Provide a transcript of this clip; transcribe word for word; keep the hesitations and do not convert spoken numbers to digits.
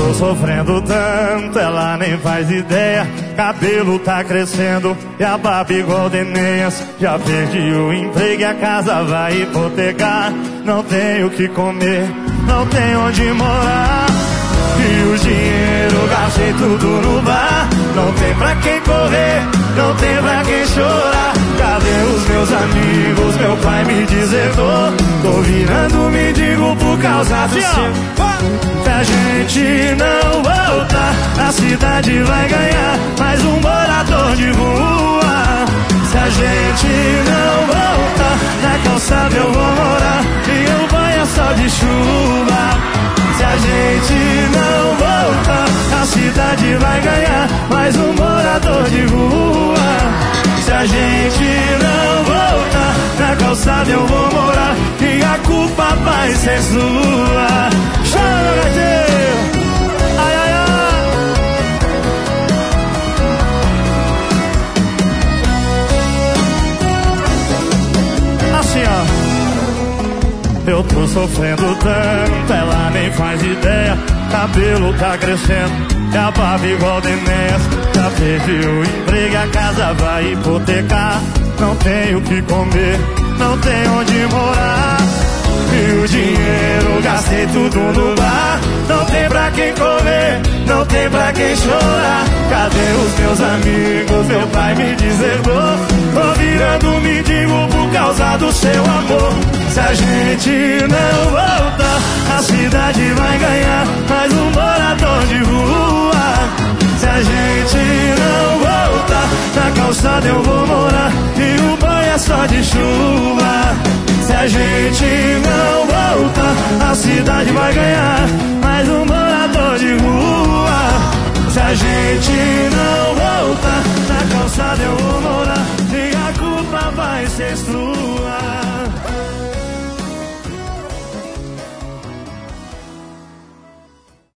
tô sofrendo tanto, ela nem faz ideia. Cabelo tá crescendo e a barba igual de Enéas. Já perdi o emprego e a casa vai hipotecar. Não tenho o que comer, não tenho onde morar. E o dinheiro gastei tudo no bar. Não tem pra quem correr, não tem pra quem chorar. Cadê os meus amigos? Meu pai me desertou. Tô virando mendigo por causa do seu. Se a gente não voltar, a cidade vai ganhar mais um morador de rua. Se a gente não voltar, na calçada eu vou morar e o banho é só de chuva. Se a gente não voltar, a cidade vai ganhar mais um morador de rua. Se a gente não voltar, na calçada eu vou morar e a culpa vai ser sua. Chama, gatinho! Ai, ai, ai! Assim, ó. Eu tô sofrendo tanto, ela nem faz ideia. Cabelo tá crescendo e a barba igual de Enéas. Já perdi o emprego e a casa vai hipotecar. Não tenho o que comer, não tenho onde morar. E o dinheiro gastei tudo no bar. Não tem pra quem correr, não tem pra quem chorar. Cadê os meus amigos? Meu pai me desertou. Tô virando mendigo por causa do seu amor. Se a gente não voltar, a cidade vai ganhar mais um morador de rua. Se a gente não voltar, na calçada eu vou morar e o banho é só de chuva. Se a gente não voltar, a cidade vai ganhar mais um morador de rua. Se a gente não voltar, na calçada eu vou morar e a culpa vai ser sua.